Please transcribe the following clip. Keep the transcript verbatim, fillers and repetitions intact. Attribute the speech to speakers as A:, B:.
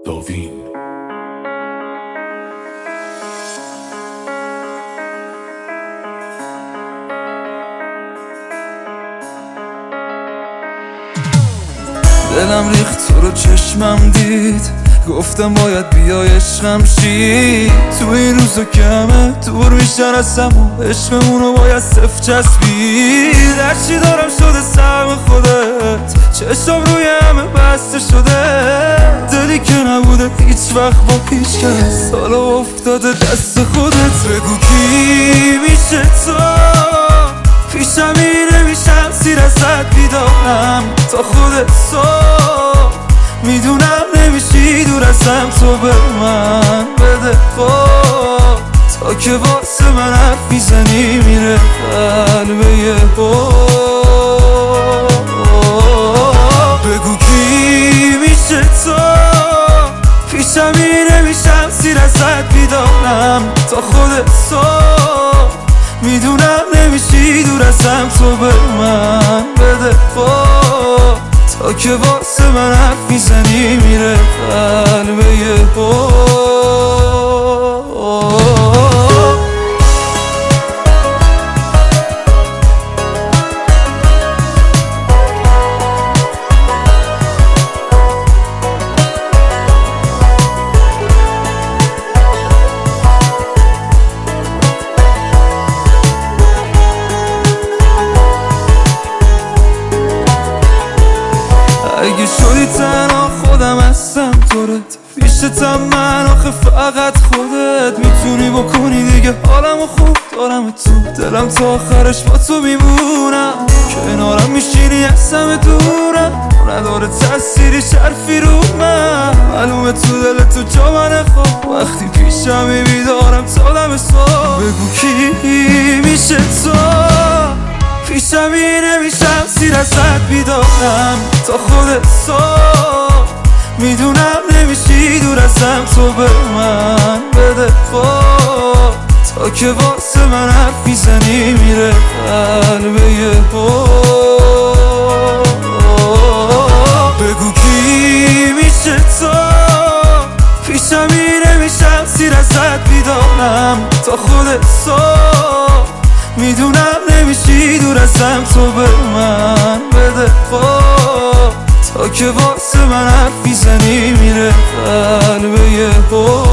A: داوین
B: دلم ریخت تو رو چشمم دید، گفتم باید بیای عشقم شی. تو این روزا کمه دور میشن ازم و عشقمونو باید صفر چسبید. هرچی دارم شده سهم خودت، چشم روی همه بسته شده. دلی که نبوده هیچ وقت با هیچ کس، حالا افتاده دست خودت. بگو کی میشه تو، پیشم می نمیشم سیر ازت بیدارم تا خودت صبح. میدونم نمیشی دور ازم، تو به من بده خواب تا که واسه من حرف میزنی میره قلبه یه بار. بگو کی میشه تو، پیشم می نمیشم سیر ازت بیدارم تا خودت صبح. میدونم نمیشی دور ازم، تو به من بده خواب تا که واسه من حرف میزنی میره قلبه یه بار. اگه شدی تنها خودم هستم طورت، پیشتم من آخه فقط خودت میتونی بکنی دیگه. حالمو خوب دارم تو دلم، تا آخرش با تو میمونم. کنارم میشینی ازم دورم، نداره تأثیری شرفی رو من. معلومه تو دل تو جا من خواب، وقتی پیشم بیدارم تا دم صبح. بگو کی میشه تو، پیشم نمیشم سیر ازت بیدارم تا خودت صبح. میدونم نمیشی دور ازم، تو به من بده خواب تا که واسه من حرف میزنی میره قلبه یه بار. بگو کی میشه تو، پیشم نمیشم سیر ازت بیدارم تا خودت صبح. میدونم نمیشی دور ازم، تو به من بده خواب تا که واسه من حرف میزنی میره قلبه یه بار.